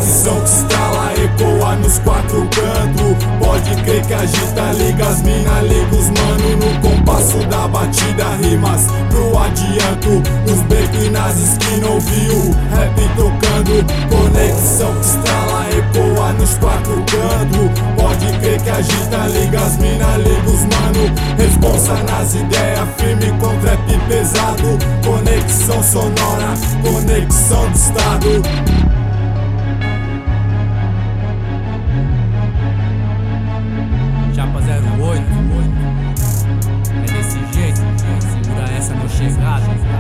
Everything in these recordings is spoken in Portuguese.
Conexão que estrala, ecoa nos quatro cantos. Pode crer que agita, liga as mina, liga os mano. No compasso da batida, rimas pro adianto. Nos becos e nas esquinas ouviu rap tocando. Conexão que estrala, ecoa nos quatro cantos. Pode crer que agita, liga as mina, liga os mano. Responsa nas ideias, firme com trap pesado. Conexão sonora, conexão do estado. Chapa 08, é desse jeito, segura essa meu chegado.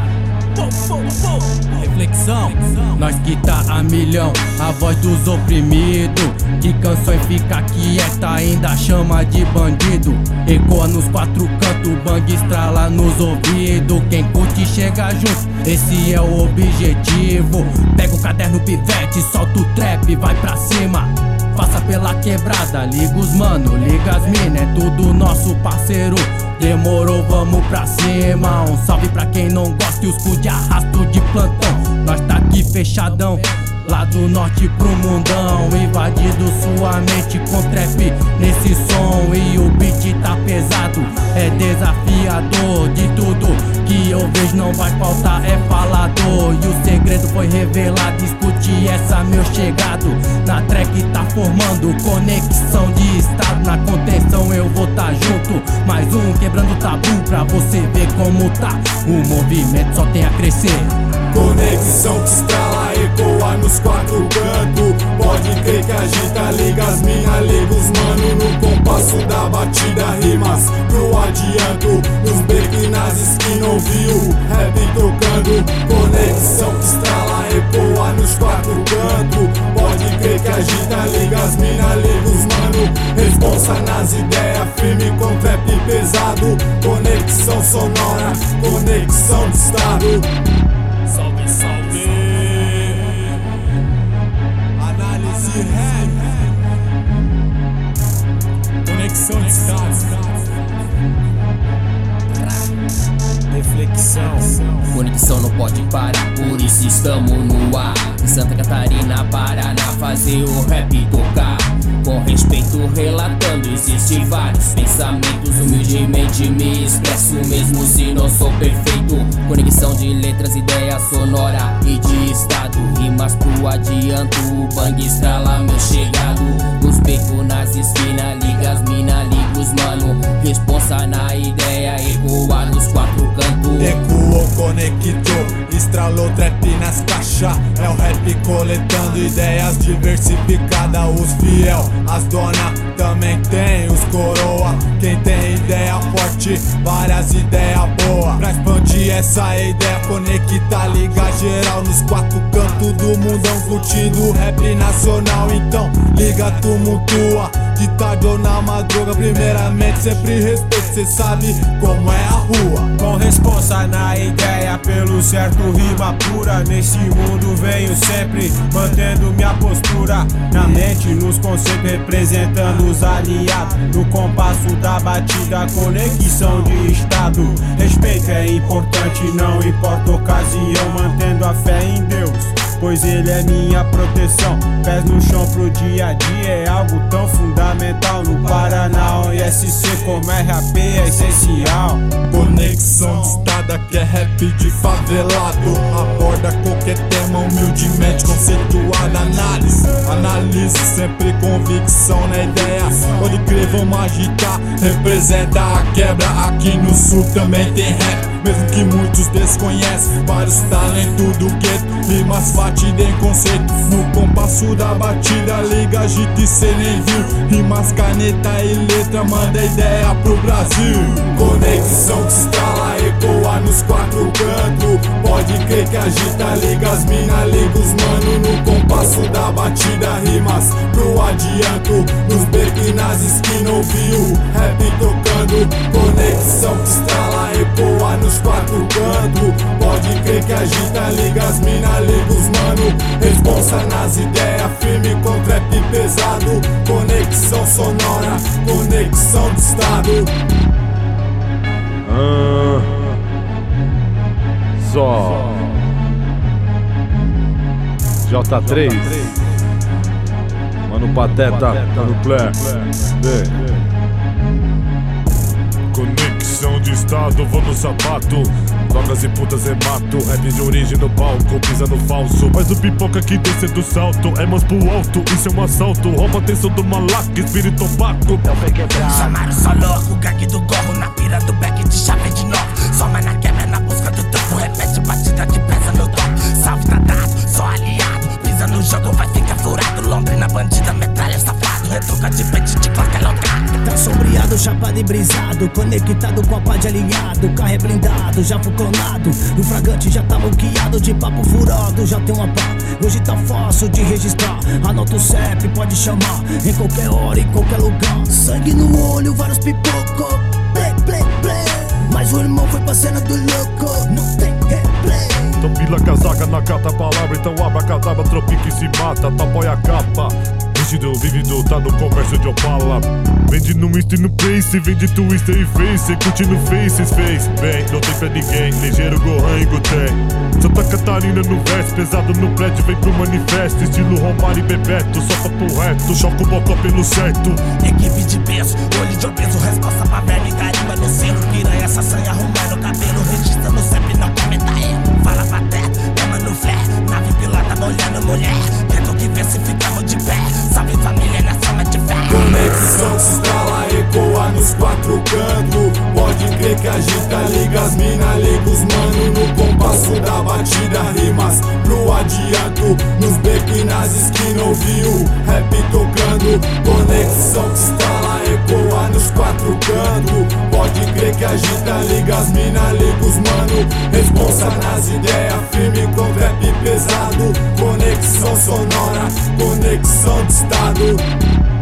Reflexão, nós que tá a milhão, a voz dos oprimidos. Que canções fica quieta, ainda chama de bandido. Ecoa nos quatro cantos, bang estrala nos ouvidos. Quem curte chega junto, esse é o objetivo. Pega o caderno pivete, solta o trap, vai pra cima. Passa pela quebrada, liga os mano, liga as mina, é tudo nosso parceiro. Demorou, vamos pra cima. Um salve pra quem não gosta e os cu de arrasto de plantão. Nós tá aqui fechadão, lá do norte pro mundão. Invadido sua mente com trap nesse som. E o beat tá pesado, é desafiador. De tudo que eu vejo não vai faltar, é falador. E o segredo foi revelado, escute essa meu chegado. Na track tá formando conexão de estado. Na contenção eu vou tá junto, mais um quebrando tabu pra você ver como tá. O movimento só tem a crescer. Conexão que estrala, ecoa nos quatro cantos. Pode crer que agita, liga as mina, liga os mano. No compasso da batida, rimas pro adianto. Nos becos e nas esquinas ouviu rap tocando. Conexão que estrala, ecoa nos quatro cantos. Pode crer que agita, liga as mina, liga os mano. Responsa nas ideias, firme com trap pesado. Conexão sonora, conexão de estado. Salve, salve. Análise rap. Conexão de estado. Reflexão. Conexão não pode parar, por isso estamos no ar. Em Santa Catarina, Paraná, fazer o rap tocar. Com respeito relatando, existem vários pensamentos. Humildemente me expresso, mesmo se não sou perfeito. Conexão de letras, ideia sonora e de estado. Rimas pro adianto, o bang estrala meu chegado. Nos becos, nas esquinas, liga as mina, liga os mano. Responsa na ideia, ecoa nos quatro cantos. Ecoou, conectou, estralou trap nas caixas. É o rap coletando ideias diversificadas. Os fiel, as dona, também tem os coroa. Quem tem ideia forte, várias ideias boas. Pra expandir essa ideia, conectar, liga geral nos quatro cantos do mundão, curtindo rap nacional. Então liga, tumultua, de tarde ou na madruga. Primeiramente sempre respeito, cê sabe como é a rua. Com responsa na ideia, pelo certo rima pura. Nesse mundo venho sempre mantendo minha postura. Na mente, nos conceitos, representando os aliados. No compasso da batida, conexão de estado. Respeito é importante, não importa a ocasião. Mantendo a fé em Deus, pois ele é minha proteção. Pés no chão pro dia a dia, é algo tão fundamental. No Paraná, o ISC como RAP é essencial. Conexão de estado, que é rap de favelado. Aborda qualquer tema humildemente conceituada. Análise sempre convicção na ideia. Pode crer, vamos agitar, representa a quebra. Aqui no sul também tem rap, mesmo que muitos desconhecem. Vários talentos do gueto, rimas fatida em conceito. No compasso da batida, liga, agita e cê nem viu. Rimas, caneta e letra, manda ideia pro Brasil. Conexão que estrala, ecoa nos quatro cantos. Pode crer que agita, liga as mina, liga os mano. No compasso da batida, rimas pro adianto. Nos becos e nas esquinas ouviu rap tocando. Conexão que estrala, ecoa nos quatro cantos. Pode crer que agita, liga as mina, liga os mano. Responsa nas ideias, firme com trap pesado. Conexão sonora, conexão de estado. Só J3 no Pateta, tá no Plé. Conexão de estado, vou no sapato. Drogas e putas é mato, rap de origem no palco, pisa no falso. Faz o pipoca que desce do salto, é mãos pro alto, isso é um assalto. Rouba a atenção do malaco, espírito opaco. Chamaram só louco, gangue do gorro na pira do back de chave de novo. Soma na quebra, na busca do topo, repete batida que pesa no topo. Salve tá dado, só aliado, pisa no jogo, vai ficar furado. Londrina bandida, metralha safado, retruca de pente de clock é locado. Tá sombreado, chapado e brisado, conectado com a pá de alinhado. Carro é blindado, já fuconado, o fragante já tá moqueado. De papo furado, já tem uma pá, hoje tá fácil de registrar. Anota o CEP, pode chamar, em qualquer hora, em qualquer lugar. Sangue no olho, vários pipocos, play, play, play. Mas o irmão foi pra cena do louco, não tem replay. Então pila casaca na carta a palavra, então abracadabra, tropique e se mata, tá apoia a capa. Rígido, vívido, tá no comércio de Opala. Vende no Insta e no Face, vende Twister e Face. Curte no Faces, fez bem, não tem pra ninguém. Ligeiro, Gohan e Guten. Santa Catarina no verso, pesado no prédio, vem pro manifesto. Estilo Romário e Bebeto, só papo reto. Choca o bocó pelo certo. Equipe de peso, olho de obeso, resposta pra verme, carimba no selo. Piranha, saçanha, arrumando o cabelo. Registra no CEP, não cometa erro. Fala pra teto, tema no flare. Nave pilota, molhando mulher. Tento que vê se ficamos de pé. Salve família na soma de fé. Conexão se instala, ecoa nos quatro cantos. Pode crer que agita, liga as mina, liga os mano. No compasso da batida, rimas pro adianto. Nos becos e nas esquinas ouviu rap tocando. Conexão que instala, ecoa nos quatro cantos. Pode crer que agita, liga as mina, liga os mano. Responsa nas ideias, firme com rap pesado. Conexão sonora, conexão de estado.